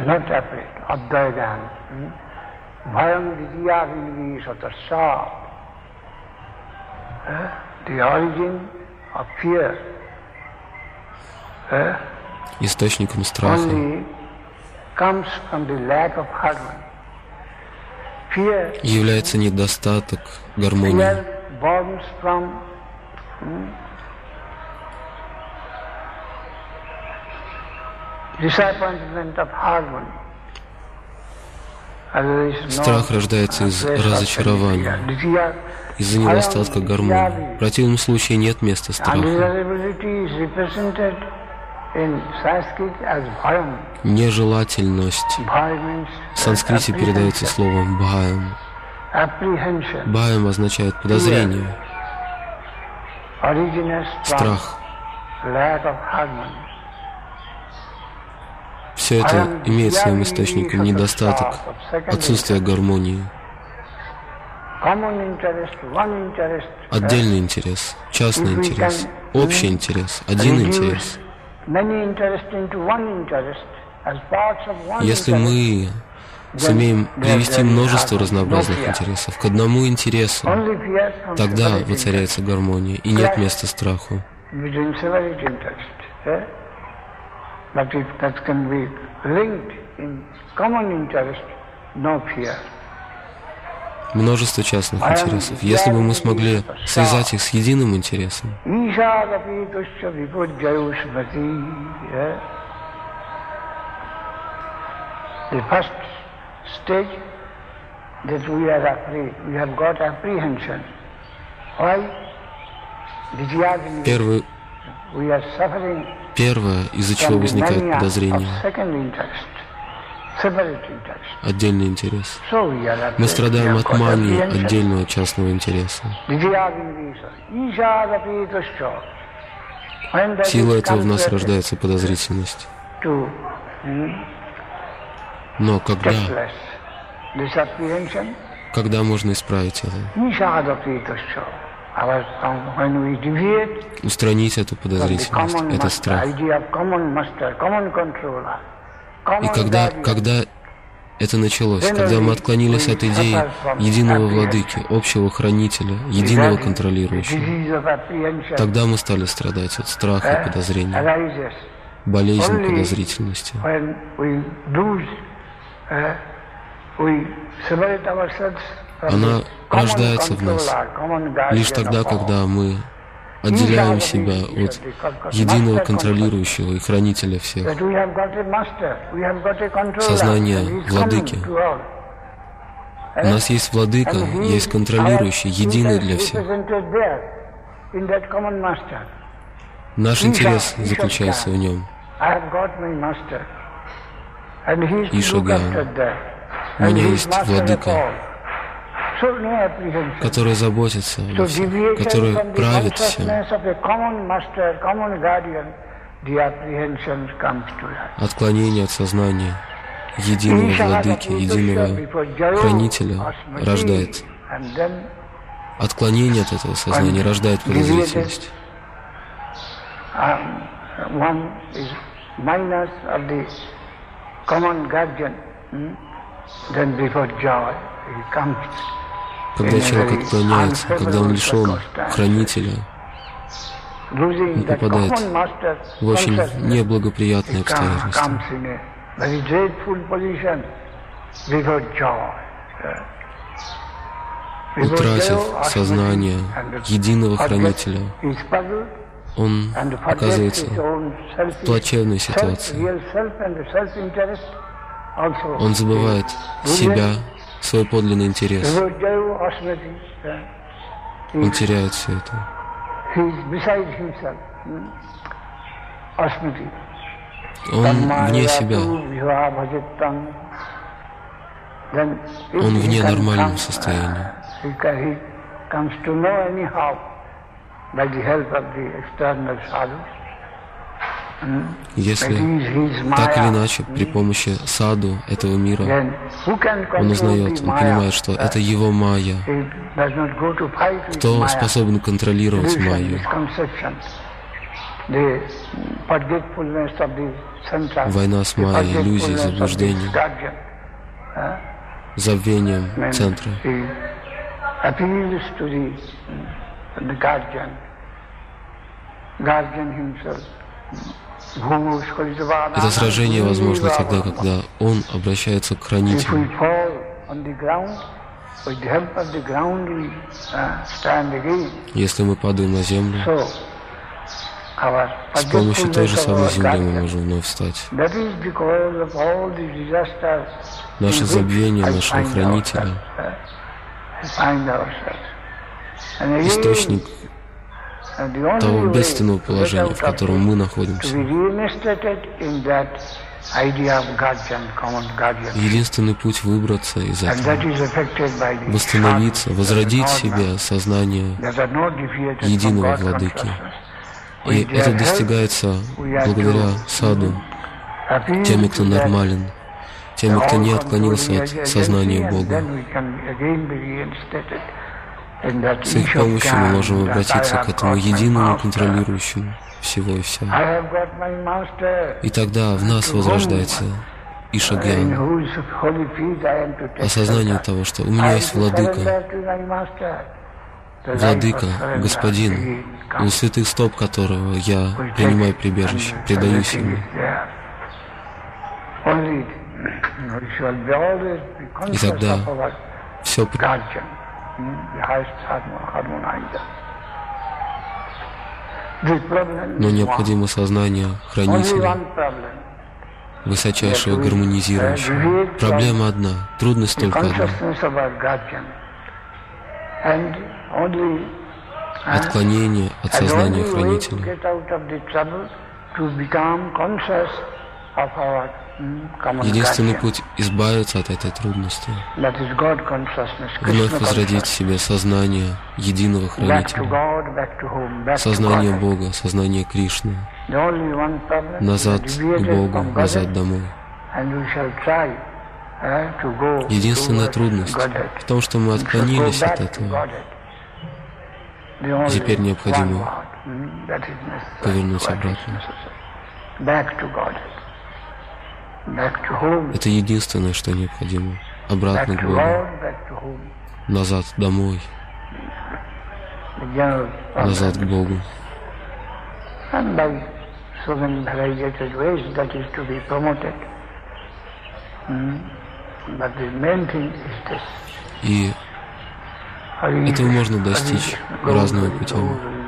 not afraid. Advayan. Bhayam vidya vilvisatasa. The origin of fear. Источником страха Comes from the lack of harmony. Fear является недостаток гармонии. born from disappointment of harmony. Страх рождается из разочарования, из-за недостатка гармонии. В противном случае нет места страху. Нежелательность в санскрите передается словом «бхаям». «Бхаям» означает подозрение, страх. Все это имеет своим источником недостаток, отсутствие гармонии. Отдельный интерес, частный интерес, общий интерес, один интерес. Если мы сумеем привести множество разнообразных интересов к одному интересу, тогда воцаряется гармония и нет места страху. But if that can be linked in common interest, no fear. Множество частных интересов. Если бы мы смогли связать их с единым интересом, the first stage that we are afraid, we have got apprehension. Why? We are suffering. Первое, из-за чего возникает подозрение, отдельный интерес. Мы страдаем от мании отдельного частного интереса. Сила этого в нас рождается подозрительность. Но когда можно исправить это? Устранить эту подозрительность, этот страх. И когда это началось, когда мы отклонились от идеи единого владыки, общего хранителя, единого контролирующего, тогда мы стали страдать от страха и подозрения, болезнь подозрительности. Она рождается в нас лишь тогда, когда мы отделяем себя от единого контролирующего и хранителя всех. Сознание владыки. У нас есть владыка, есть контролирующий, единый для всех. Наш интерес заключается в нем. Ишагьян. У меня есть владыка, который заботится обо всех, который правит всем. Отклонение от сознания единого владыки, единого хранителя рождает. Отклонение от этого сознания рождает подозрительность. Когда человек отклоняется, когда он лишен хранителя, он попадает в очень неблагоприятные обстоятельства. Утратив сознание единого хранителя, он оказывается в плачевной ситуации. Он забывает себя, свой подлинный интерес. Он теряет все это. Он вне себя. Он вне нормального состояния. Если так или иначе при помощи саду этого мира он узнает, он понимает, что это его майя. Кто способен контролировать майю? Война с майей, иллюзией, заблуждением, забвением центра. Это сражение возможно тогда, когда он обращается к хранителю. Если мы падаем на землю, с помощью той же самой земли мы можем вновь встать. Наше забвение нашего хранителя, источник того бедственного положения, в котором мы находимся. Единственный путь выбраться из этого, восстановиться, возродить в себе сознание единого владыки. И это достигается благодаря саду, теми, кто нормален, теми, кто не отклонился от сознания Бога. С их помощью мы можем обратиться к этому единому контролирующему всего и вся. И тогда в нас возрождается Ишагьян, осознание того, что у меня есть владыка, господин, у святых стоп которого я принимаю прибежище, предаюсь ему. И тогда все. Но необходимо сознание хранителя, высочайшего гармонизирующего. Проблема одна, трудность только одна. Отклонение от сознания хранителя. Единственный путь избавиться от этой трудности — вновь возродить в себе сознание единого хранителя, сознание Бога, сознание Кришны, назад к Богу, назад домой. Единственная трудность в том, что мы отклонились от этого. Теперь необходимо повернуть обратно. Это единственное, что необходимо. Обратно к Богу. Назад домой. Назад к Богу. И этого можно достичь разными путями.